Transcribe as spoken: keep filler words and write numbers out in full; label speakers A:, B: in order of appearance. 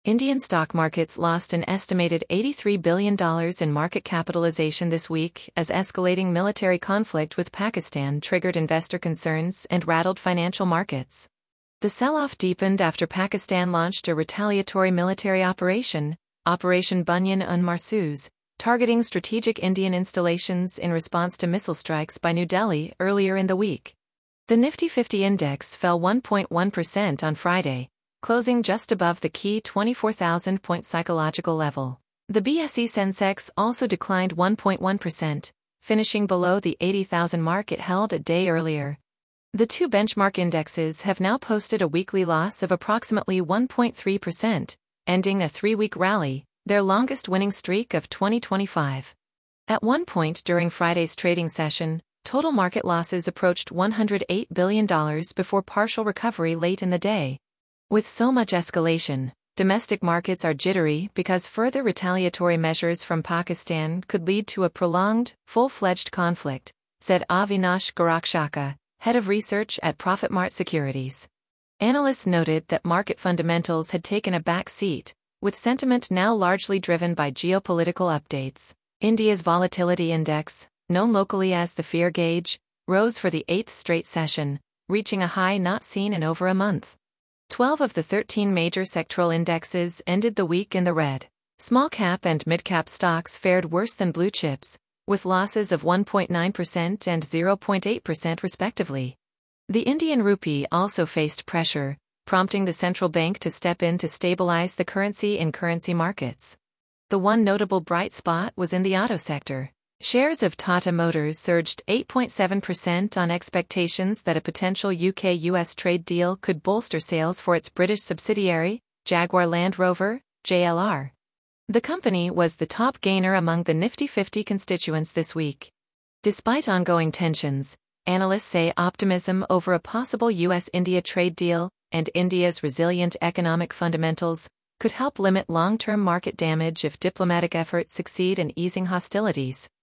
A: Indian stock markets lost an estimated eighty-three billion dollars in market capitalization this week as escalating military conflict with Pakistan triggered investor concerns and rattled financial markets. The sell-off deepened after Pakistan launched a retaliatory military operation, Operation Bunyan-un-Marsoos, targeting strategic Indian installations in response to missile strikes by New Delhi earlier in the week. The Nifty fifty index fell one point one percent on Friday, closing just above the key twenty-four thousand point psychological level. The B S E Sensex also declined one point one percent, finishing below the eighty thousand mark it held a day earlier. The two benchmark indexes have now posted a weekly loss of approximately one point three percent, ending a three-week rally, their longest winning streak of twenty twenty-five. At one point during Friday's trading session, total market losses approached one hundred eight billion dollars before partial recovery late in the day. With so much escalation, domestic markets are jittery because further retaliatory measures from Pakistan could lead to a prolonged, full-fledged conflict, said Avinash Gorakshaka, head of research at ProfitMart Securities. Analysts noted that market fundamentals had taken a back seat, with sentiment now largely driven by geopolitical updates. India's volatility index, known locally as the fear gauge, rose for the eighth straight session, reaching a high not seen in over a month. Twelve of the thirteen major sectoral indexes ended the week in the red. Small-cap and mid-cap stocks fared worse than blue chips, with losses of one point nine percent and zero point eight percent respectively. The Indian rupee also faced pressure, prompting the central bank to step in to stabilize the currency in currency markets. The one notable bright spot was in the auto sector. Shares of Tata Motors surged eight point seven percent on expectations that a potential U K U S trade deal could bolster sales for its British subsidiary, Jaguar Land Rover, J L R. The company was the top gainer among the Nifty fifty constituents this week. Despite ongoing tensions, analysts say optimism over a possible U S India trade deal and India's resilient economic fundamentals could help limit long-term market damage if diplomatic efforts succeed in easing hostilities.